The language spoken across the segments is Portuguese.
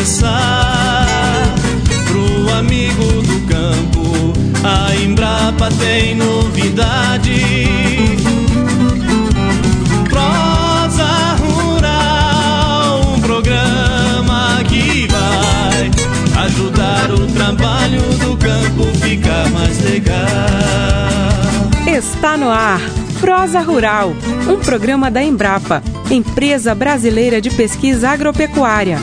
lançar pro amigo do campo. A Embrapa tem novidade. Prosa Rural, um programa que vai ajudar o trabalho do campo ficar mais legal. Está no ar Prosa Rural, um programa da Embrapa, Empresa Brasileira de Pesquisa Agropecuária.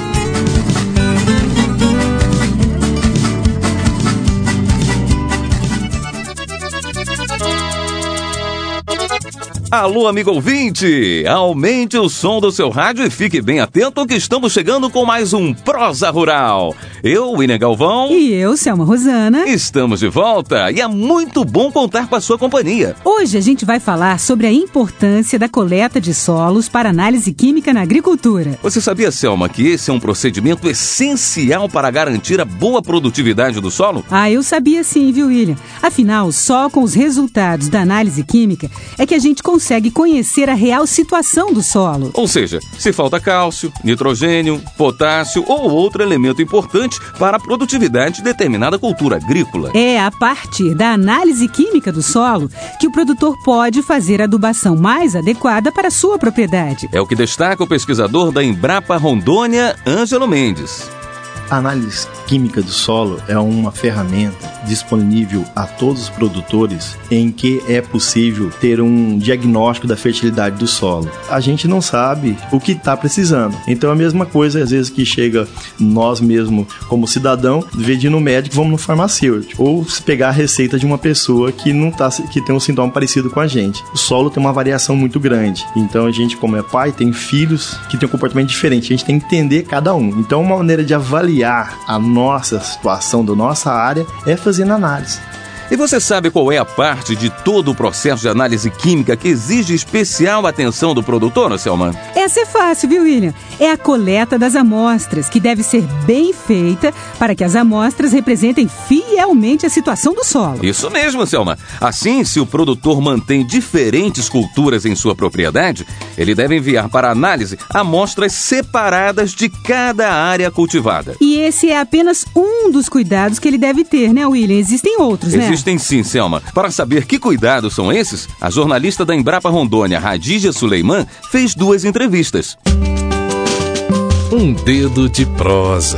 Alô, amigo ouvinte! Aumente o som do seu rádio e fique bem atento que estamos chegando com mais um Prosa Rural. Eu, William Galvão. E eu, Selma Rosana. Estamos de volta e é muito bom contar com a sua companhia. Hoje a gente vai falar sobre a importância da coleta de solos para análise química na agricultura. Você sabia, Selma, que esse é um procedimento essencial para garantir a boa produtividade do solo? Ah, eu sabia sim, viu, William? Afinal, só com os resultados da análise química é que a gente consegue conhecer a real situação do solo. Ou seja, se falta cálcio, nitrogênio, potássio ou outro elemento importante para a produtividade de determinada cultura agrícola. É a partir da análise química do solo que o produtor pode fazer a adubação mais adequada para a sua propriedade. É o que destaca o pesquisador da Embrapa Rondônia, Ângelo Mendes. A análise química do solo é uma ferramenta disponível a todos os produtores em que é possível ter um diagnóstico da fertilidade do solo. A gente não sabe o que está precisando. Então é a mesma coisa, às vezes, que chega nós mesmos, como cidadão, vê de ir no médico, vamos no farmacêutico. Ou se pegar a receita de uma pessoa que tem um sintoma parecido com a gente. O solo tem uma variação muito grande. Então a gente, como é pai, tem filhos que têm um comportamento diferente. A gente tem que entender cada um. Então uma maneira de avaliar a nossa situação da nossa área é fazendo análise. E você sabe qual é a parte de todo o processo de análise química que exige especial atenção do produtor, Selma? Essa é fácil, viu, William? É a coleta das amostras, que deve ser bem feita para que as amostras representem fielmente a situação do solo. Isso mesmo, Selma. Assim, se o produtor mantém diferentes culturas em sua propriedade, ele deve enviar para análise amostras separadas de cada área cultivada. E esse é apenas um dos cuidados que ele deve ter, né, William? Existem outros, né? Existem sim, Selma. Para saber que cuidados são esses, a jornalista da Embrapa Rondônia, Radija Suleiman, fez 2 entrevistas. Um dedo de prosa.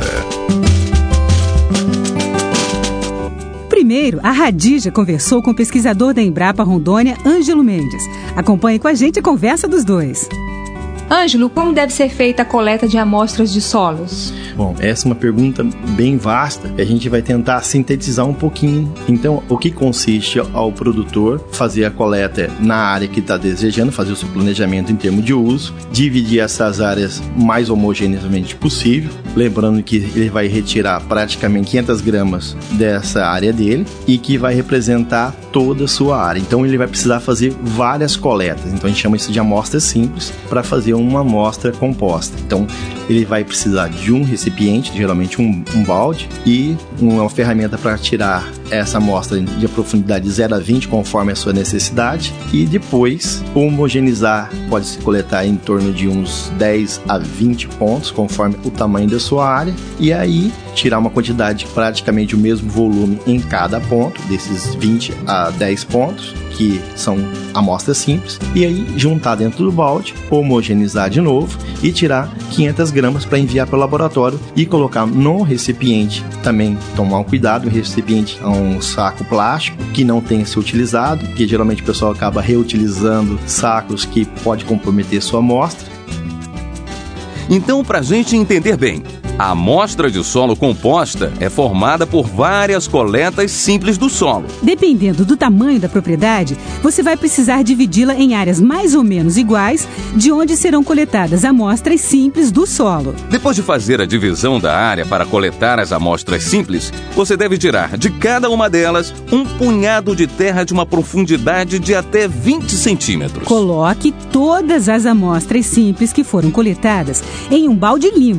Primeiro, a Radija conversou com o pesquisador da Embrapa Rondônia, Ângelo Mendes. Acompanhe com a gente a conversa dos dois. Ângelo, como deve ser feita a coleta de amostras de solos? Bom, essa é uma pergunta bem vasta e a gente vai tentar sintetizar um pouquinho. Então, o que consiste ao produtor fazer a coleta na área que está desejando, fazer o seu planejamento em termos de uso, dividir essas áreas mais homogeneamente possível, lembrando que ele vai retirar praticamente 500 gramas dessa área dele e que vai representar toda a sua área. Então, ele vai precisar fazer várias coletas. Então, a gente chama isso de amostra simples para fazer uma amostra composta. Então, ele vai precisar de um recipiente, geralmente um balde, e uma ferramenta para tirar essa amostra de profundidade de 0 a 20, conforme a sua necessidade, e depois homogeneizar, pode-se coletar em torno de uns 10 a 20 pontos, conforme o tamanho da sua área, e aí tirar uma quantidade, praticamente o mesmo volume em cada ponto, desses 20 a 10 pontos, que são amostras simples, e aí juntar dentro do balde, homogeneizar de novo e tirar 500 gramas para enviar para o laboratório e colocar no recipiente. Também tomar um cuidado, o recipiente é um saco plástico que não tenha sido utilizado, porque geralmente o pessoal acaba reutilizando sacos que pode comprometer sua amostra. Então, para a gente entender bem, a amostra de solo composta é formada por várias coletas simples do solo. Dependendo do tamanho da propriedade, você vai precisar dividi-la em áreas mais ou menos iguais, de onde serão coletadas amostras simples do solo. Depois de fazer a divisão da área para coletar as amostras simples, você deve tirar de cada uma delas um punhado de terra de uma profundidade de até 20 centímetros. Coloque todas as amostras simples que foram coletadas em um balde limpo.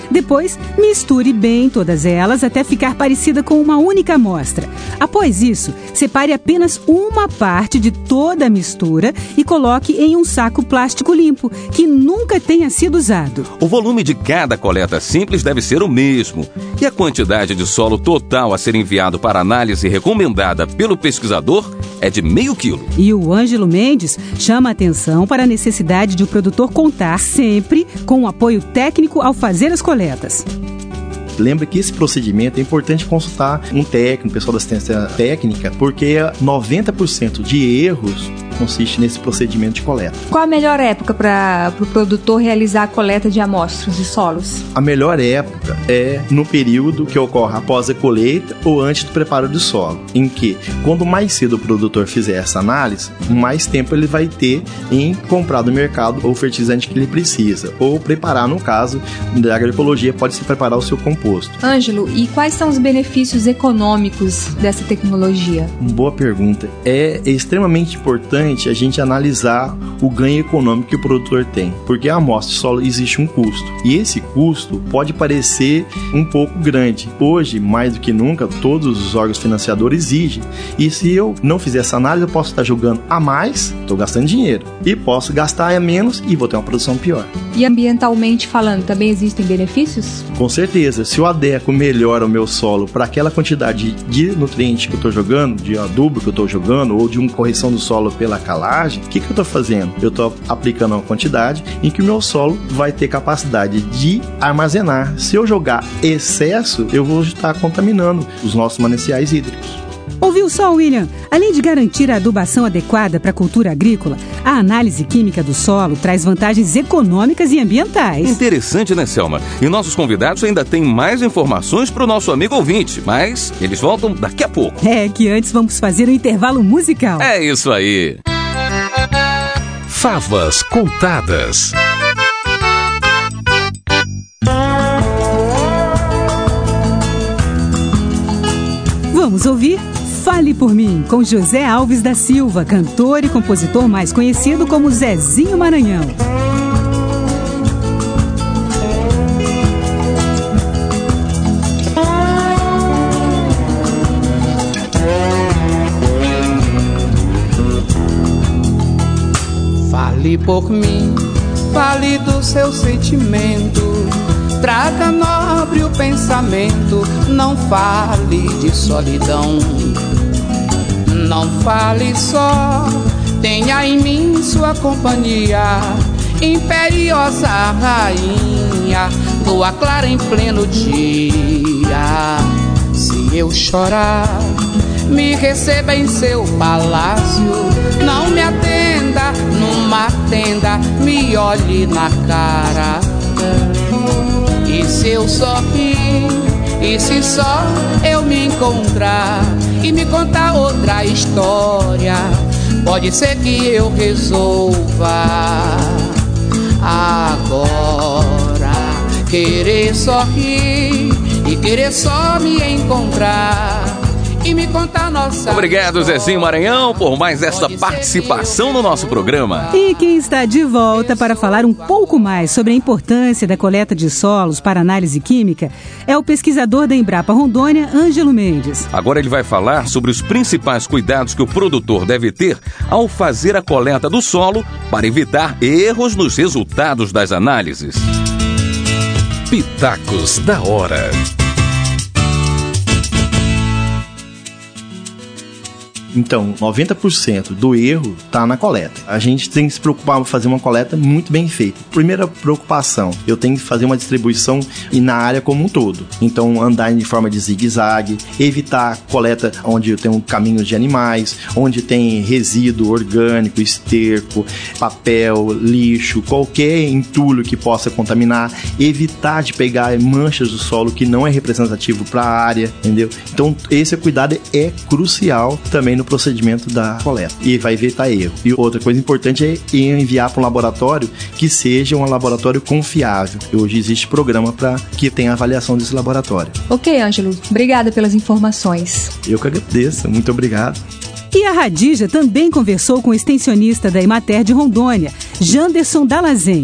Depois, misture bem todas elas até ficar parecida com uma única amostra. Após isso, separe apenas uma parte de toda a mistura e coloque em um saco plástico limpo, que nunca tenha sido usado. O volume de cada coleta simples deve ser o mesmo, e a quantidade de solo total a ser enviado para análise recomendada pelo pesquisador é de meio quilo. E o Ângelo Mendes chama a atenção para a necessidade de o produtor contar sempre com o apoio técnico ao fazer as coletas. Lembra que esse procedimento é importante consultar um técnico, pessoal da assistência técnica, porque 90% de erros consiste nesse procedimento de coleta. Qual a melhor época para o produtor realizar a coleta de amostras de solos? A melhor época é no período que ocorre após a colheita ou antes do preparo do solo, em que, quando mais cedo o produtor fizer essa análise, mais tempo ele vai ter em comprar do mercado o fertilizante que ele precisa, ou preparar, no caso da agroecologia, pode-se preparar o seu composto. Ângelo, e quais são os benefícios econômicos dessa tecnologia? Boa pergunta. É extremamente importante a gente analisar o ganho econômico que o produtor tem, porque a amostra de solo existe um custo, e esse custo pode parecer um pouco grande. Hoje, mais do que nunca, todos os órgãos financiadores exigem, e se eu não fizer essa análise, eu posso estar jogando a mais, estou gastando dinheiro, e posso gastar a menos e vou ter uma produção pior. E ambientalmente falando, também existem benefícios? Com certeza. Se eu adequo melhor o meu solo para aquela quantidade de nutrientes que eu estou jogando, de adubo que eu estou jogando, ou de uma correção do solo pela calagem, o que eu estou fazendo? Eu estou aplicando uma quantidade em que o meu solo vai ter capacidade de armazenar. Se eu jogar excesso, eu vou estar contaminando os nossos mananciais hídricos. Ouviu só, William? Além de garantir a adubação adequada para a cultura agrícola, a análise química do solo traz vantagens econômicas e ambientais. Interessante, né, Selma? E nossos convidados ainda têm mais informações para o nosso amigo ouvinte, mas eles voltam daqui a pouco. É que antes vamos fazer um intervalo musical. É isso aí. Favas Contadas. Vamos ouvir Fale por Mim, com José Alves da Silva, cantor e compositor mais conhecido como Zezinho Maranhão. Fale por mim, fale do seu sentimento, traga nobre o pensamento, não fale de solidão. Não fale só, tenha em mim sua companhia, imperiosa rainha, lua clara em pleno dia. Se eu chorar, me receba em seu palácio, não me atenda numa tenda, me olhe na cara. E se eu sorrir, e se só eu me encontrar e me contar outra história, pode ser que eu resolva agora querer sorrir e querer só me encontrar e me contar nossa Obrigado, Zezinho Maranhão, por mais esta participação no nosso programa. E quem está de volta para falar um pouco mais sobre a importância da coleta de solos para análise química é o pesquisador da Embrapa Rondônia, Ângelo Mendes. Agora ele vai falar sobre os principais cuidados que o produtor deve ter ao fazer a coleta do solo para evitar erros nos resultados das análises. Pitacos da Hora. Então, 90% do erro está na coleta. A gente tem que se preocupar em fazer uma coleta muito bem feita. Primeira preocupação, eu tenho que fazer uma distribuição na área como um todo. Então, andar de forma de zigue-zague, evitar coleta onde tem caminhos de animais, onde tem resíduo orgânico, esterco, papel, lixo, qualquer entulho que possa contaminar, evitar de pegar manchas do solo que não é representativo para a área, entendeu? Então, esse cuidado é crucial também no procedimento da coleta e vai evitar erro. E outra coisa importante é enviar para um laboratório que seja um laboratório confiável. Hoje existe programa para que tenha avaliação desse laboratório. Ok, Ângelo. Obrigada pelas informações. Eu que agradeço. Muito obrigado. E a Radija também conversou com o extensionista da Emater de Rondônia, Janderson Dalazen.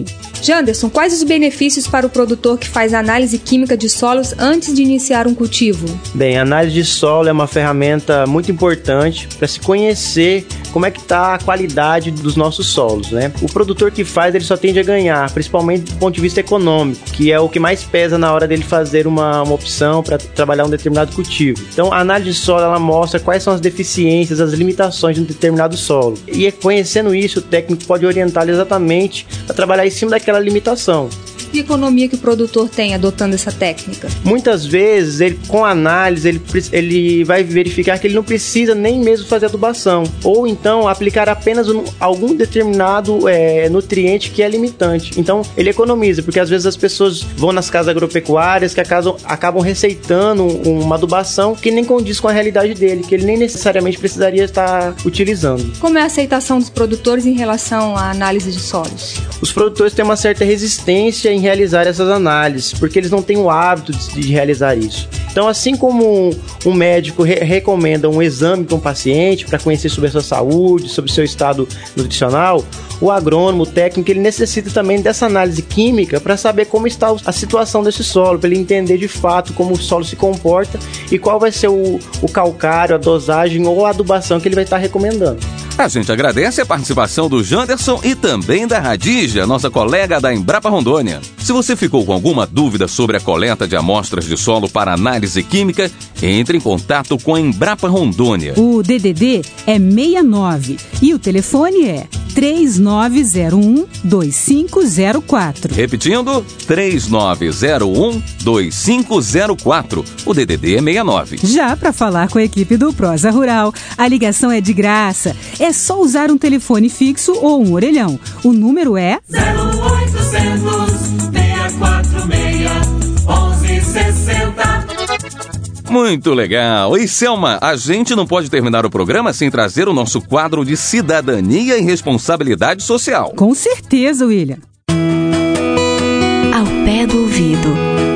Janderson, quais os benefícios para o produtor que faz análise química de solos antes de iniciar um cultivo? Bem, a análise de solo é uma ferramenta muito importante para se conhecer como é que está a qualidade dos nossos solos, né? O produtor que faz, ele só tende a ganhar, principalmente do ponto de vista econômico, que é o que mais pesa na hora dele fazer uma opção para trabalhar um determinado cultivo. Então, a análise de solo, ela mostra quais são as deficiências, as limitações de um determinado solo. E conhecendo isso, o técnico pode orientá-lo exatamente a trabalhar em cima daquela limitação. E a economia que o produtor tem adotando essa técnica? Muitas vezes, com a análise, ele vai verificar que ele não precisa nem mesmo fazer adubação, ou então aplicar apenas algum determinado nutriente que é limitante. Então, ele economiza, porque às vezes as pessoas vão nas casas agropecuárias que acabam receitando uma adubação que nem condiz com a realidade dele, que ele nem necessariamente precisaria estar utilizando. Como é a aceitação dos produtores em relação à análise de solos? Os produtores têm uma certa resistência em realizar essas análises, porque eles não têm o hábito de realizar isso. Então, assim como um médico recomenda um exame para um paciente para conhecer sobre a sua saúde, sobre o seu estado nutricional, o agrônomo, o técnico, ele necessita também dessa análise química para saber como está a situação desse solo, para ele entender de fato como o solo se comporta e qual vai ser o calcário, a dosagem ou a adubação que ele vai estar recomendando. A gente agradece a participação do Janderson e também da Radígia, nossa colega da Embrapa Rondônia. Se você ficou com alguma dúvida sobre a coleta de amostras de solo para análise química, entre em contato com a Embrapa Rondônia. O DDD é 69 e o telefone é 3901-2504. Repetindo, 3901-2504. O DDD é 69. Já para falar com a equipe do Prosa Rural, a ligação é de graça. É só usar um telefone fixo ou um orelhão. O número é 0800-646-1160. Muito legal. E Selma, a gente não pode terminar o programa sem trazer o nosso quadro de cidadania e responsabilidade social. Com certeza, William. Ao pé do ouvido.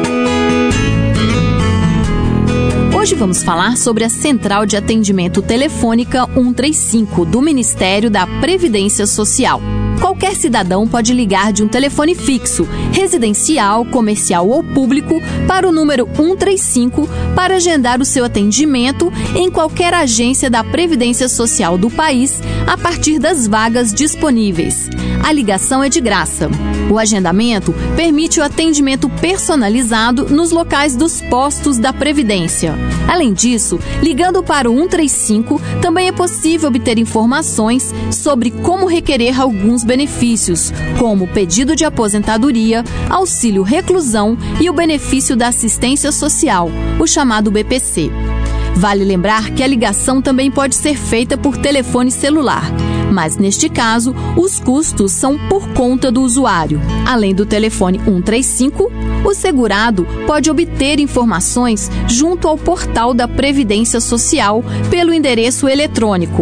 Hoje vamos falar sobre a Central de Atendimento Telefônica 135 do Ministério da Previdência Social. Qualquer cidadão pode ligar de um telefone fixo, residencial, comercial ou público para o número 135 para agendar o seu atendimento em qualquer agência da Previdência Social do país a partir das vagas disponíveis. A ligação é de graça. O agendamento permite o atendimento personalizado nos locais dos postos da Previdência. Além disso, ligando para o 135, também é possível obter informações sobre como requerer alguns benefícios, como pedido de aposentadoria, auxílio reclusão e o benefício da assistência social, o chamado BPC. Vale lembrar que a ligação também pode ser feita por telefone celular, mas neste caso, os custos são por conta do usuário. Além do telefone 135, o segurado pode obter informações junto ao portal da Previdência Social pelo endereço eletrônico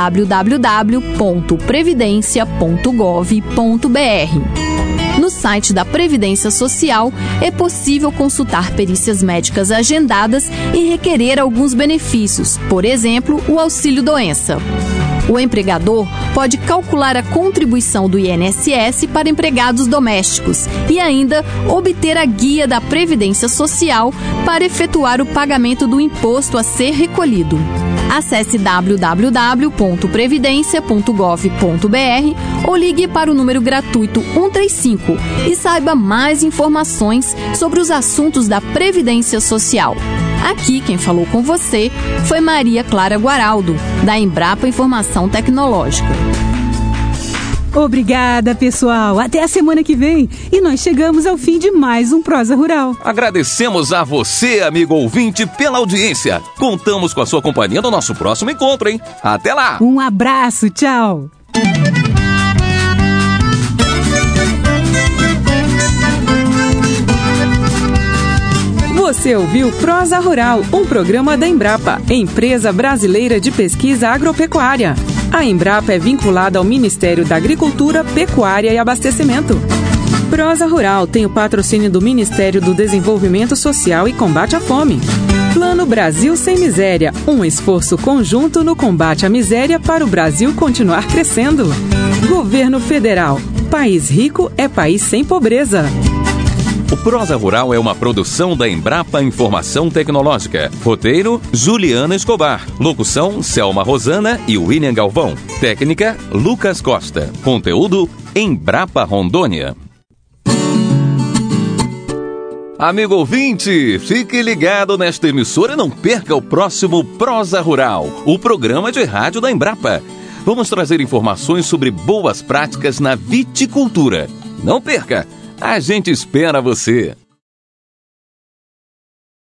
www.previdencia.gov.br. No site da Previdência Social é possível consultar perícias médicas agendadas e requerer alguns benefícios, por exemplo, o auxílio-doença. O empregador pode calcular a contribuição do INSS para empregados domésticos e ainda obter a guia da Previdência Social para efetuar o pagamento do imposto a ser recolhido. Acesse www.previdencia.gov.br ou ligue para o número gratuito 135 e saiba mais informações sobre os assuntos da Previdência Social. Aqui quem falou com você foi Maria Clara Guaraldo, da Embrapa Informação Tecnológica. Obrigada, pessoal. Até a semana que vem. E nós chegamos ao fim de mais um Prosa Rural. Agradecemos a você, amigo ouvinte, pela audiência. Contamos com a sua companhia no nosso próximo encontro, hein? Até lá! Um abraço, tchau! Você ouviu Prosa Rural, um programa da Embrapa, Empresa Brasileira de Pesquisa Agropecuária. A Embrapa é vinculada ao Ministério da Agricultura, Pecuária e Abastecimento. Prosa Rural tem o patrocínio do Ministério do Desenvolvimento Social e Combate à Fome. Plano Brasil Sem Miséria, um esforço conjunto no combate à miséria para o Brasil continuar crescendo. Governo Federal. País rico é país sem pobreza. O Prosa Rural é uma produção da Embrapa Informação Tecnológica. Roteiro, Juliana Escobar. Locução, Selma Rosana e William Galvão. Técnica, Lucas Costa. Conteúdo, Embrapa Rondônia. Amigo ouvinte, fique ligado nesta emissora e não perca o próximo Prosa Rural, o programa de rádio da Embrapa. Vamos trazer informações sobre boas práticas na viticultura. Não perca! A gente espera você!